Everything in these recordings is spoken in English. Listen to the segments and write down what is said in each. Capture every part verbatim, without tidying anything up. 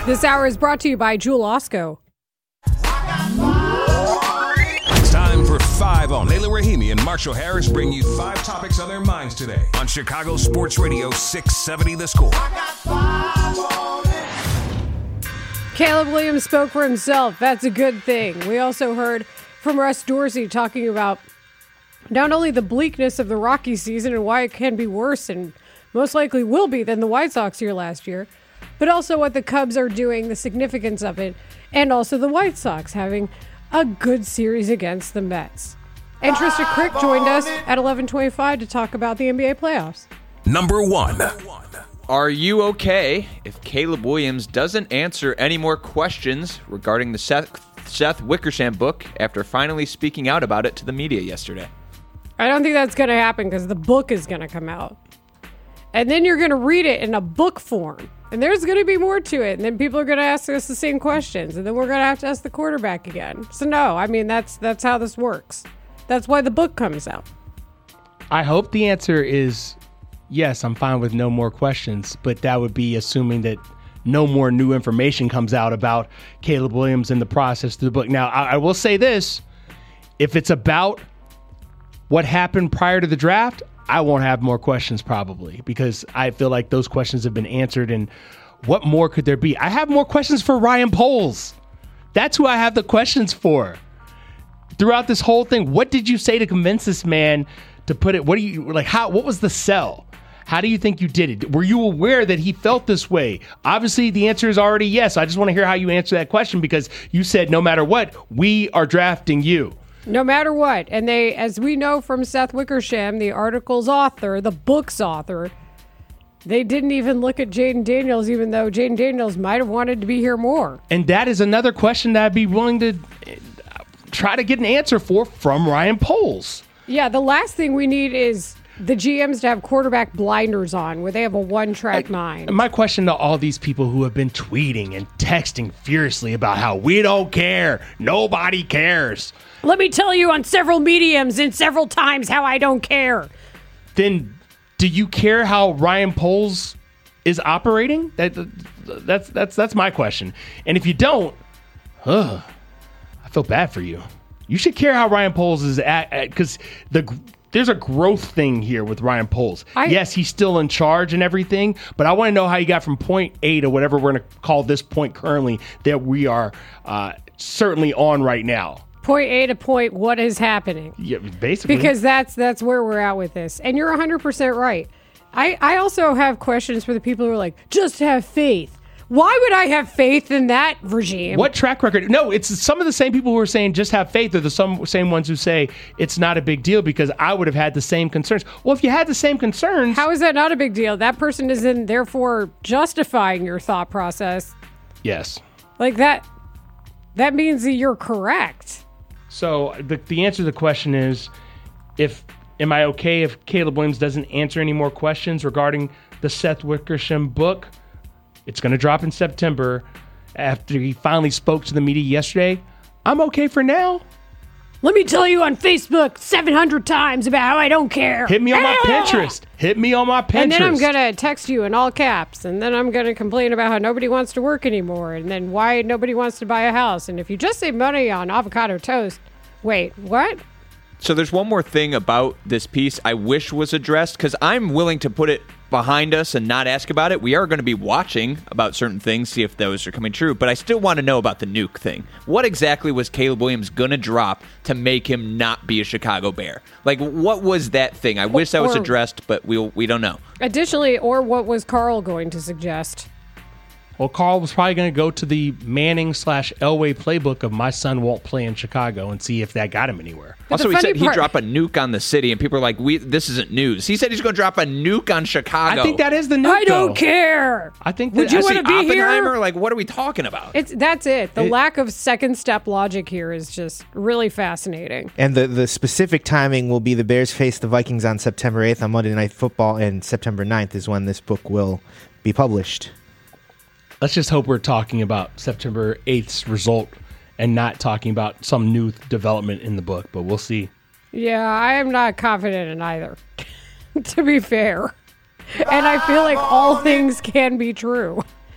This hour is brought to you by Jewel Osco. It's time for Five on. Layla Rahimi and Marshall Harris bring you five topics on their minds today on Chicago Sports Radio six seventy The Score. Caleb Williams spoke for himself. That's a good thing. We also heard from Russ Dorsey talking about not only the bleakness of the Rockies season and why it can be worse and most likely will be than the White Sox here last year, but also what the Cubs are doing, the significance of it, and also the White Sox having a good series against the Mets. And Trista Crick joined us at eleven twenty-five to talk about the N B A playoffs. Number one. Are you okay if Caleb Williams doesn't answer any more questions regarding the Seth, Seth Wickersham book after finally speaking out about it to the media yesterday? I don't think that's going to happen because the book is going to come out. And then you're going to read it in a book form. And there's going to be more to it. And then people are going to ask us the same questions. And then we're going to have to ask the quarterback again. So no, I mean, that's that's how this works. That's why the book comes out. I hope the answer is yes, I'm fine with no more questions. But that would be assuming that no more new information comes out about Caleb Williams in the process of the book. Now, I, I will say this. If it's about what happened prior to the draft, I won't have more questions probably because I feel like those questions have been answered. And what more could there be? I have more questions for Ryan Poles. That's who I have the questions for. Throughout this whole thing, what did you say to convince this man to put it? What do you like? How? What was the sell? How do you think you did it? Were you aware that he felt this way? Obviously, the answer is already yes. I just want to hear how you answer that question because you said no matter what, we are drafting you. No matter what. And they, as we know from Seth Wickersham, the article's author, the book's author, they didn't even look at Jaden Daniels, even though Jaden Daniels might have wanted to be here more. And that is another question that I'd be willing to try to get an answer for from Ryan Poles. Yeah, the last thing we need is the G Ms to have quarterback blinders on where they have a one-track mind. My question to all these people who have been tweeting and texting furiously about how we don't care, nobody cares. Let me tell you on several mediums and several times how I don't care. Then do you care how Ryan Poles is operating? That that's that's that's my question. And if you don't, ugh, I feel bad for you. You should care how Ryan Poles is at, because the there's a growth thing here with Ryan Poles. I, yes, he's still in charge and everything, but I want to know how you got from point A to whatever we're going to call this point currently that we are uh, certainly on right now. Point A to point what is happening. Yeah, basically. Because that's that's where we're at with this. And you're one hundred percent right. I, I also have questions for the people who are like, just have faith. Why would I have faith in that regime? What track record? No, it's some of the same people who are saying just have faith are the some, same ones who say it's not a big deal because I would have had the same concerns. Well, if you had the same concerns... How is that not a big deal? That person isn't therefore justifying your thought process. Yes. Like that, that means that you're correct. So the the answer to the question is, if am I okay if Caleb Williams doesn't answer any more questions regarding the Seth Wickersham book? It's going to drop in September after he finally spoke to the media yesterday. I'm okay for now. Let me tell you on Facebook seven hundred times about how I don't care. Hit me on my Pinterest. Hit me on my Pinterest. And then I'm going to text you in all caps. And then I'm going to complain about how nobody wants to work anymore. And then why nobody wants to buy a house. And if you just save money on avocado toast, wait, what? So there's one more thing about this piece I wish was addressed, because I'm willing to put it behind us and not ask about it. We are going to be watching about certain things, see if those are coming true, but I still want to know about the nuke thing. What exactly was Caleb Williams going to drop to make him not be a Chicago Bear? Like, what was that thing? I wish that was addressed, but we we don't know. Additionally, or what was Carl going to suggest? Well, Carl was probably going to go to the Manning slash Elway playbook of my son won't play in Chicago and see if that got him anywhere. But also, he said part- he'd drop a nuke on the city, and people are like, "We this isn't news." He said he's going to drop a nuke on Chicago. I think that is the nuke, I don't though. care. I think Would that, you I want see to be Oppenheimer? here? Like, what are we talking about? It's That's it. The It- lack of second step logic here is just really fascinating. And the, the specific timing will be the Bears face the Vikings on September eighth on Monday Night Football, and September ninth is when this book will be published. Let's just hope we're talking about September eighth's result and not talking about some new development in the book, but we'll see. Yeah, I am not confident in either, to be fair. And I feel like all things can be true.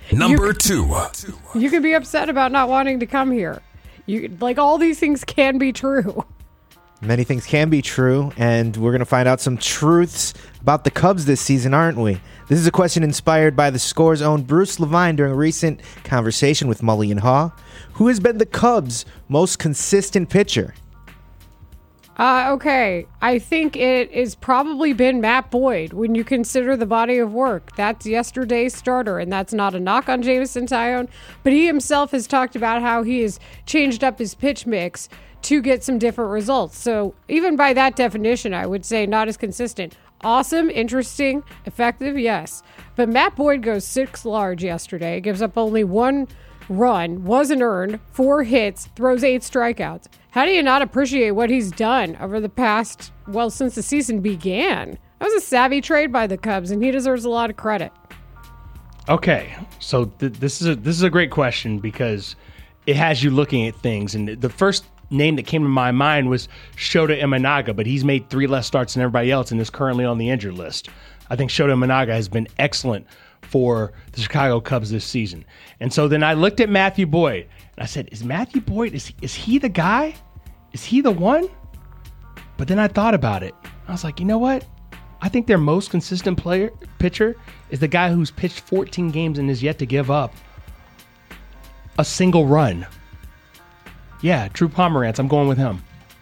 Number two. You can be upset about not wanting to come here. You like all these things can be true. Many things can be true, and we're going to find out some truths about the Cubs this season, aren't we? This is a question inspired by the Score's own Bruce Levine during a recent conversation with Mully and Haw. Who has been the Cubs' most consistent pitcher? Uh, okay, I think it is probably been Matt Boyd when you consider the body of work. That's yesterday's starter, and that's not a knock on Jameson Taillon, but he himself has talked about how he has changed up his pitch mix to get some different results. So even by that definition, I would say not as consistent. Awesome, interesting, effective, yes. But Matt Boyd goes six large yesterday, gives up only one run, wasn't earned, four hits, throws eight strikeouts. How do you not appreciate what he's done over the past, well, since the season began? That was a savvy trade by the Cubs, and he deserves a lot of credit. Okay, so th- this is a this is a great question because it has you looking at things. And the first name that came to my mind was Shota Imanaga, but he's made three less starts than everybody else and is currently on the injured list. I think Shota Imanaga has been excellent for the Chicago Cubs this season. And so then I looked at Matthew Boyd, and I said, is Matthew Boyd, is he, is he the guy? Is he the one? But then I thought about it. I was like, you know what? I think their most consistent player pitcher is the guy who's pitched fourteen games and is yet to give up a single run. Yeah, Drew Pomerantz. I'm going with him.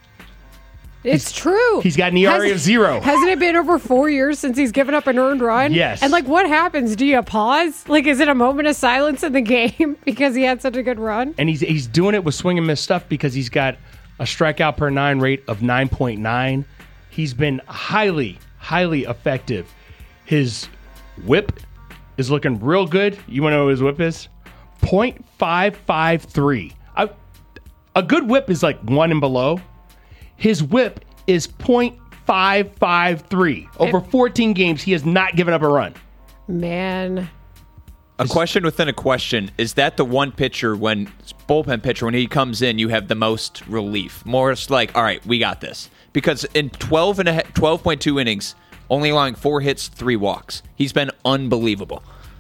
It's true. He's got an E R A Has- of zero. Hasn't it been over four years since he's given up an earned run? Yes. And, like, what happens? Do you pause? Like, is it a moment of silence in the game because he had such a good run? And he's he's doing it with swing and miss stuff because he's got a strikeout per nine rate of nine point nine. He's been highly, highly effective. His whip is looking real good. You want to know what his whip is? point five five three. I, a good whip is like one and below. His whip is point five five three. Over fourteen games, he has not given up a run. Man. A question within a question. Is that the one pitcher when bullpen pitcher, when he comes in, you have the most relief? More it's like, all right, we got this. Because in twelve and a, twelve point two innings, only allowing four hits, three walks. He's been unbelievable.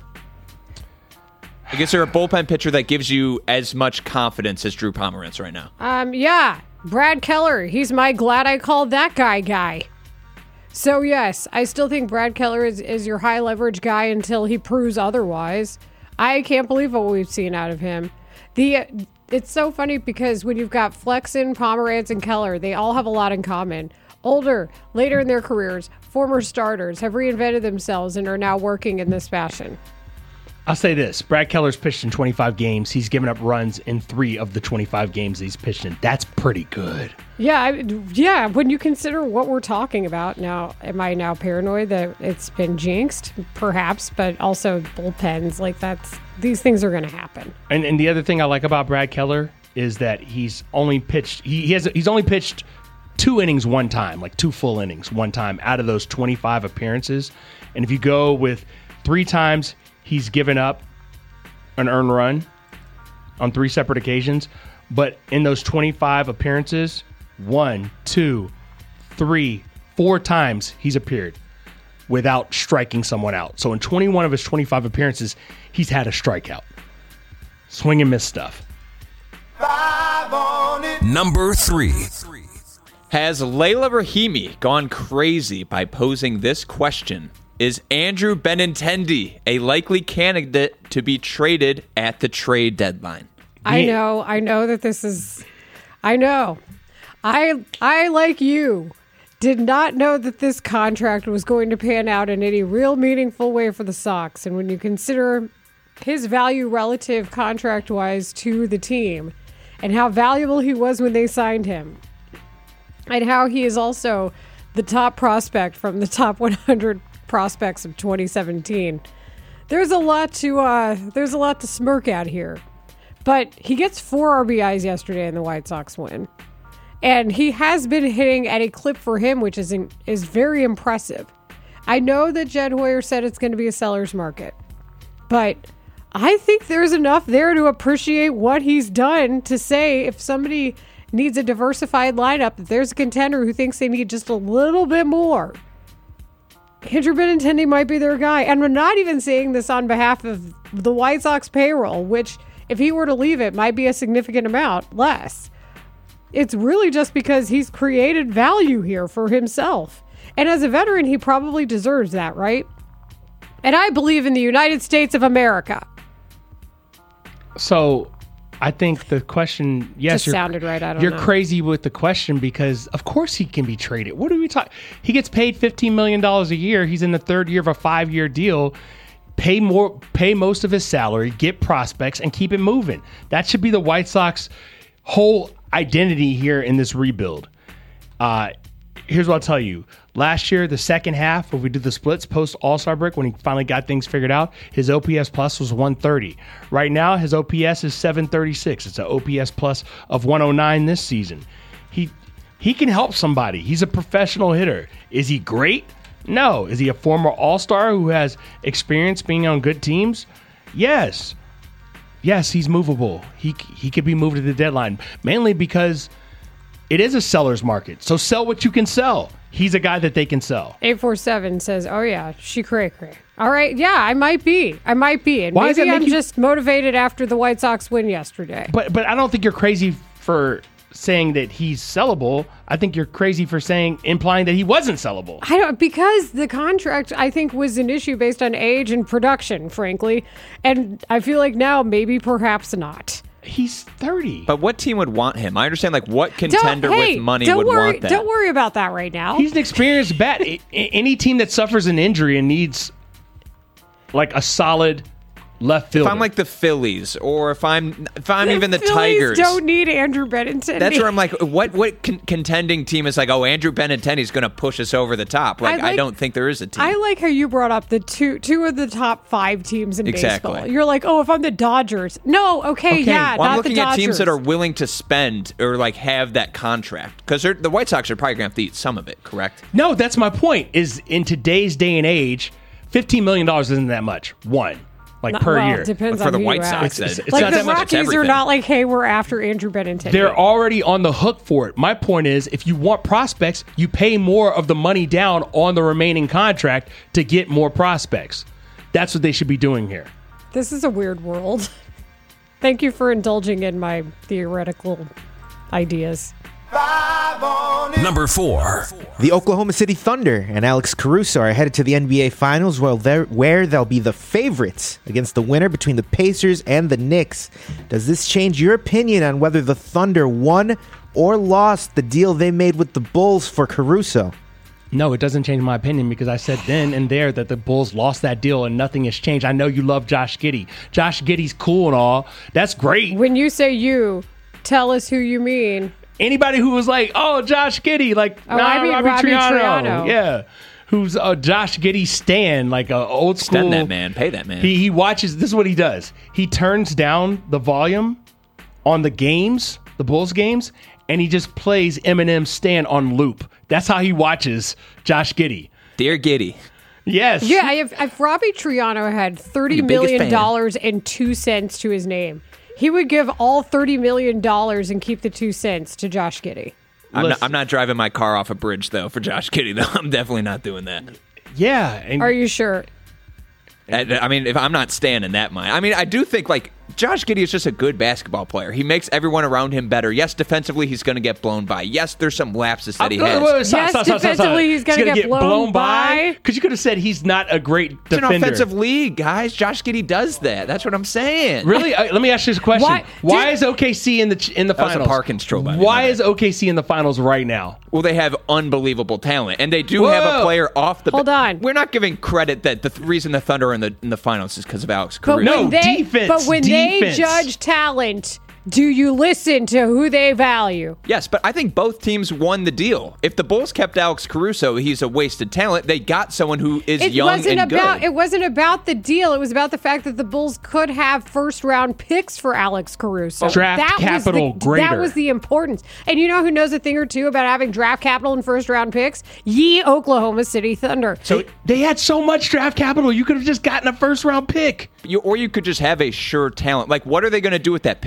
I guess there a bullpen pitcher that gives you as much confidence as Drew Pomerantz right now. Um, yeah. Brad Keller. He's my glad I called that guy guy. So, yes, I still think Brad Keller is, is your high leverage guy until he proves otherwise. I can't believe what we've seen out of him. The It's so funny because when you've got Flexen, Pomerantz, and Keller, they all have a lot in common. Older, later in their careers, former starters have reinvented themselves and are now working in this fashion. I'll say this. Brad Keller's pitched in twenty-five games. He's given up runs in three of the twenty-five games he's pitched in. That's pretty good. Yeah, I, yeah. When you consider what we're talking about now, am I now paranoid that it's been jinxed? Perhaps, but also bullpens. Like that's these things are going to happen. And and the other thing I like about Brad Keller is that he's only pitched. He, he has he's only pitched two innings one time, like two full innings one time out of those twenty-five appearances. And if you go with three times, he's given up an earned run on three separate occasions. But in those twenty-five appearances, one, two, three, four times he's appeared without striking someone out. So in twenty-one of his twenty-five appearances, he's had a strikeout. Swing and miss stuff. Number three. Has Leila Rahimi gone crazy by posing this question? Is Andrew Benintendi a likely candidate to be traded at the trade deadline? I know, I know that this is, I know. I, I like you, did not know that this contract was going to pan out in any real meaningful way for the Sox. And when you consider his value relative contract-wise to the team and how valuable he was when they signed him and how he is also the top prospect from the top one hundred prospects of twenty seventeen. There's a lot to uh, there's a lot to smirk at here, but he gets four R B Is yesterday in the White Sox win, and he has been hitting at a clip for him, which is in, is very impressive. I know that Jed Hoyer said it's going to be a seller's market, but I think there's enough there to appreciate what he's done to say if somebody needs a diversified lineup, that there's a contender who thinks they need just a little bit more. Andrew Benintendi might be their guy. And we're not even saying this on behalf of the White Sox payroll, which, if he were to leave it, might be a significant amount less. It's really just because he's created value here for himself. And as a veteran, he probably deserves that, right? And I believe in the United States of America. So I think the question, yes, Just you're, sounded right. I don't you're know. crazy with the question because, of course, he can be traded. What are we talking? He gets paid fifteen million dollars a year. He's in the third year of a five-year deal. Pay more, pay most of his salary, get prospects, and keep it moving. That should be the White Sox whole identity here in this rebuild. Uh, here's what I'll tell you. Last year, the second half, when we did the splits post All-Star break, when he finally got things figured out, his O P S plus was one thirty. Right now, his O P S is seven thirty-six. It's an O P S plus of one oh nine this season. He he can help somebody. He's a professional hitter. Is he great? No. Is he a former All-Star who has experience being on good teams? Yes. Yes, he's movable. He he could be moved to the deadline, mainly because it is a seller's market. So sell what you can sell. He's a guy that they can sell. eight four seven says, oh, yeah, she cray cray. All right, yeah, I might be. I might be. And Why does maybe that make I'm you- just motivated after the White Sox win yesterday. But but I don't think you're crazy for saying that he's sellable. I think you're crazy for saying implying that he wasn't sellable. I don't, because the contract, I think, was an issue based on age and production, frankly. And I feel like now maybe perhaps not. He's thirty. But what team would want him? I understand, like, what contender don't, hey, with money don't would worry, want that? Don't worry about that right now. He's an experienced bat. A- Any team that suffers an injury and needs like a solid left fielder. If I'm like the Phillies, or if I'm if I'm even the Phillies Tigers, don't need Andrew Benintendi. that's where I'm like, what what con- contending team is like, oh, Andrew Benintendi's going to push us over the top? Like, I I, like- don't think there is a team. I like how you brought up the two two of the top five teams in Exactly. baseball. You're like, oh, if I'm the Dodgers. No, okay, Okay, yeah, well, not I'm looking the at Dodgers. teams that are willing to spend or like have that contract, because the White Sox are probably going to have to eat some of it, correct? No, that's my point. Is in today's day and age, fifteen million dollars isn't that much. One, like Not- per well, year. It depends For on the who White you Sox, ask. it's- it's like not the that much, it's Rockies are everything. not like, hey, we're after Andrew Benintendi. They're already on the hook for it. My point is, if you want prospects, you pay more of the money down on the remaining contract to get more prospects. That's what they should be doing here. This is a weird world. Thank you for indulging in my theoretical ideas. Number four. The Oklahoma City Thunder and Alex Caruso are headed to the N B A Finals, where they're- where they'll be the favorites against the winner between the Pacers and the Knicks. Does this change your opinion on whether the Thunder won or lost the deal they made with the Bulls for Caruso? No, it doesn't change my opinion because I said then and there that the Bulls lost that deal and nothing has changed. I know you love Josh Giddey. Josh Giddey's cool and all. That's great. When you say you, tell us who you mean. Anybody who was like, oh, Josh Giddey, like, Oh, nah, I mean Robbie, Robbie Triano. Triano. Yeah. Who's a Josh Giddey stan, like a old school. Spend that man, pay that man. He, he watches, this is what he does. He turns down the volume on the games, the Bulls games, and he just plays Eminem's Stand on loop. That's how he watches Josh Giddey. Dear Giddy. Yes. Yeah, if, if Robbie Triano had thirty Your biggest million fan. dollars and two cents to his name, he would give all thirty million dollars and keep the two cents to Josh Giddey. I'm not, Listen. I'm not driving my car off a bridge, though, for Josh Giddey, though. I'm definitely not doing that. Yeah. And Are you sure? I, I mean, if I'm not standing that mind. I mean, I do think, like, Josh Giddey is just a good basketball player. He makes everyone around him better. Yes, defensively, he's going to get blown by. Yes, there's some lapses that he Wait, has. wait, wait, stop, Yes, stop, stop, stop, stop. defensively, he's gonna get blown by. Because you could have said he's not a great It's an defender. offensive league, guys. Josh Giddey does that. That's what I'm saying. Really? Uh, let me ask you this question. Why- Why, Dude- is O K C in the ch- in the That was a finals? Parkins troll by me, Why my is O K C in the finals right now? Well, they have unbelievable talent, and they do have a Whoa. player off the. Hold on. We're not giving credit that the th- reason the Thunder are in the in the finals is because of Alex But Caruso. No, when they, defense, But when defense. they judge talent, do you listen to who they value? Yes, but I think both teams won the deal. If the Bulls kept Alex Caruso, he's a wasted talent. They got someone who is It young wasn't and about good. it wasn't about the deal. It was about the fact that the Bulls could have first round picks for Alex Caruso. Draft that capital was the, greater. That was the importance. And you know who knows a thing or two about having draft capital and first round picks? Ye Oklahoma City Thunder. So they had so much draft capital, you could have just gotten a first round pick. You, or you could just have a sure talent. Like, what are they going to do with that pick? If they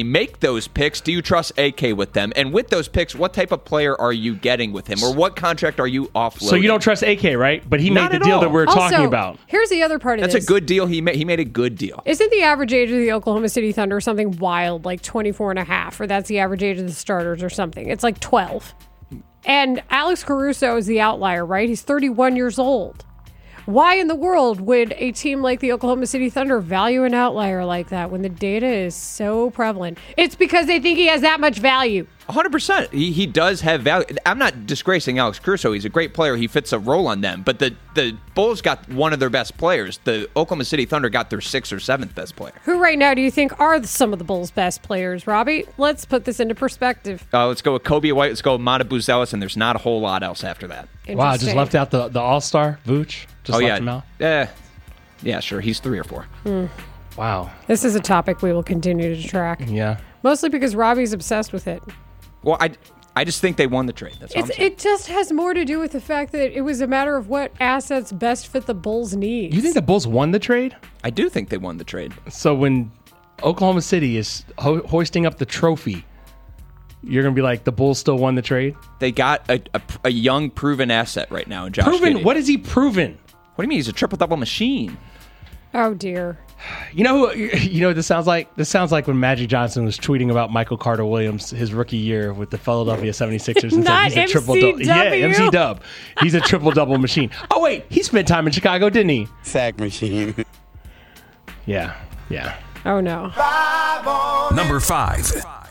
they make those picks, do you trust A K with them? And with those picks, what type of player are you getting with him? Or what contract are you offloading? So you don't trust A K, right? But he Not made at the deal all. that we we're Also, talking about. Here's the other part of That's this. a good deal. He made, he made a good deal. Isn't the average age of the Oklahoma City Thunder something wild, like twenty-four and a half, or that's the average age of the starters or something? It's like twelve. And Alex Caruso is the outlier, right? He's thirty-one years old. Why in the world would a team like the Oklahoma City Thunder value an outlier like that when the data is so prevalent? It's because they think he has that much value. one hundred percent. He, he does have value. I'm not disgracing Alex Caruso. He's a great player. He fits a role on them. But the, the Bulls got one of their best players. The Oklahoma City Thunder got their sixth or seventh best player. Who right now do you think are some of the Bulls' best players, Robbie? Let's put this into perspective. Uh, let's go with Kobe White. Let's go with Mata Buzelis, and there's not a whole lot else after that. Wow, just Interesting. left out the, the All-Star, Vooch? Just oh, left yeah. him out? Eh, yeah, sure. He's three or four. Wow. This is a topic we will continue to track. Yeah. Mostly because Robbie's obsessed with it. Well, I, I just think they won the trade. That's all I'm It's, saying. it just has more to do with the fact that it was a matter of what assets best fit the Bulls' needs. You think the Bulls won the trade? I do think they won the trade. So when Oklahoma City is ho- hoisting up the trophy, you're going to be like, the Bulls still won the trade? They got a, a, a young, proven asset right now in Josh Proven? Giddey. What is he proven? What do you mean? He's a triple-double machine. Oh, dear. You know who, you know what this sounds like? This sounds like when Magic Johnson was tweeting about Michael Carter Williams his rookie year with the Philadelphia seventy-sixers and Not said he's a M C triple double. Yeah, W. M C Dub. He's a triple double machine. Oh wait, he spent time in Chicago, didn't he? Sack machine. Yeah. Yeah. Oh, no. Number five.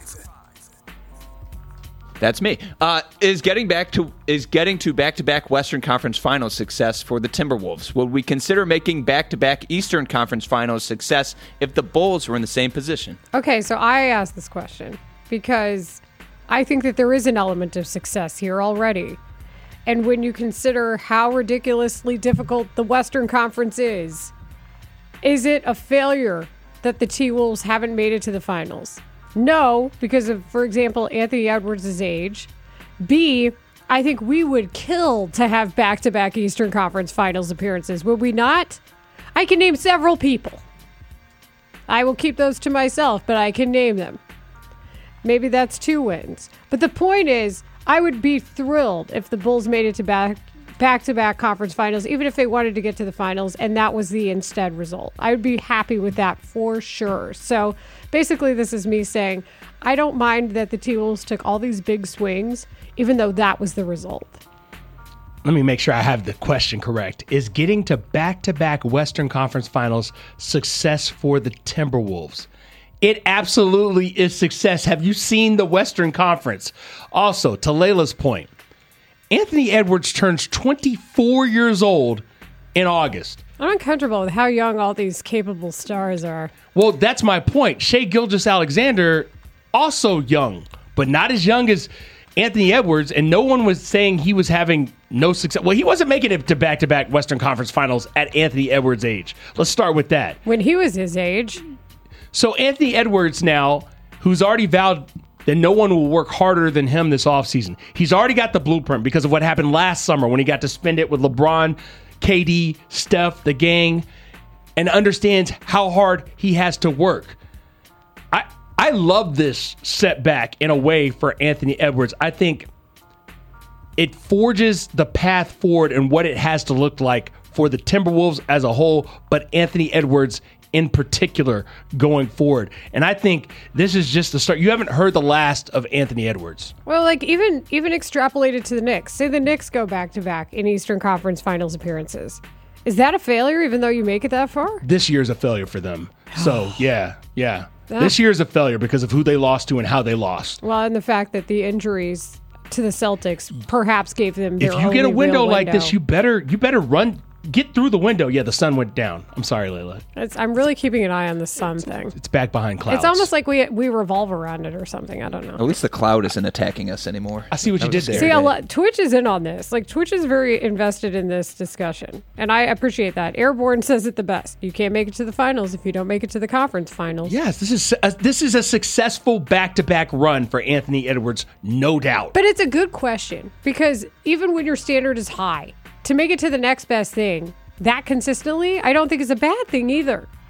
That's me. Uh, is getting back to is getting to back-to-back Western Conference Finals success for the Timberwolves. Would we consider making back-to-back Eastern Conference Finals success if the Bulls were in the same position? Okay, so I asked this question because I think that there is an element of success here already. And when you consider how ridiculously difficult the Western Conference is, is it a failure that the T-Wolves haven't made it to the finals? No, because of, for example, Anthony Edwards' age. B, I think we would kill to have back-to-back Eastern Conference Finals appearances, would we not? I can name several people. I will keep those to myself, but I can name them. Maybe that's two wins. But the point is, I would be thrilled if the Bulls made it to back back-to-back conference finals, even if they wanted to get to the finals, and that was the instead result. I would be happy with that for sure. So basically, this is me saying, I don't mind that the T-Wolves took all these big swings, even though that was the result. Let me make sure I have the question correct. Is getting to back-to-back Western Conference Finals success for the Timberwolves? It absolutely is success. Have you seen the Western Conference? Also, to Layla's point, Anthony Edwards turns twenty-four years old in August. I'm uncomfortable with how young all these capable stars are. Well, that's my point. Shai Gilgeous-Alexander, also young, but not as young as Anthony Edwards, and no one was saying he was having no success. Well, he wasn't making it to back-to-back Western Conference Finals at Anthony Edwards' age. Let's start with that. When he was his age. So Anthony Edwards now, who's already vowed that no one will work harder than him this offseason. He's already got the blueprint because of what happened last summer when he got to spend it with LeBron, K D, Steph, the gang, and understands how hard he has to work. I I love this setback in a way for Anthony Edwards. I think it forges the path forward and what it has to look like for the Timberwolves as a whole, but Anthony Edwards in particular going forward. And I think this is just the start. You haven't heard the last of Anthony Edwards. Well, like even even extrapolated to the Knicks. Say the Knicks go back-to-back in Eastern Conference Finals appearances. Is that a failure even though you make it that far? This year's a failure for them. So, yeah, yeah. This year's a failure because of who they lost to and how they lost. Well, and the fact that the injuries to the Celtics perhaps gave them their If you get a only window real like window. this, you better you better run get through the window. Yeah, the sun went down. I'm sorry, Layla. It's, I'm really keeping an eye on the sun thing. It's back behind clouds. It's almost like we we revolve around it or something. I don't know. At least the cloud isn't attacking us anymore. I see what you That did was there. See, scary. a lot, Twitch is in on this. Like, Twitch is very invested in this discussion, and I appreciate that. Airborne says it the best. You can't make it to the finals if you don't make it to the conference finals. Yes, this is a, this is a successful back-to-back run for Anthony Edwards, no doubt. But it's a good question, because even when your standard is high, to make it to the next best thing that consistently, I don't think is a bad thing either.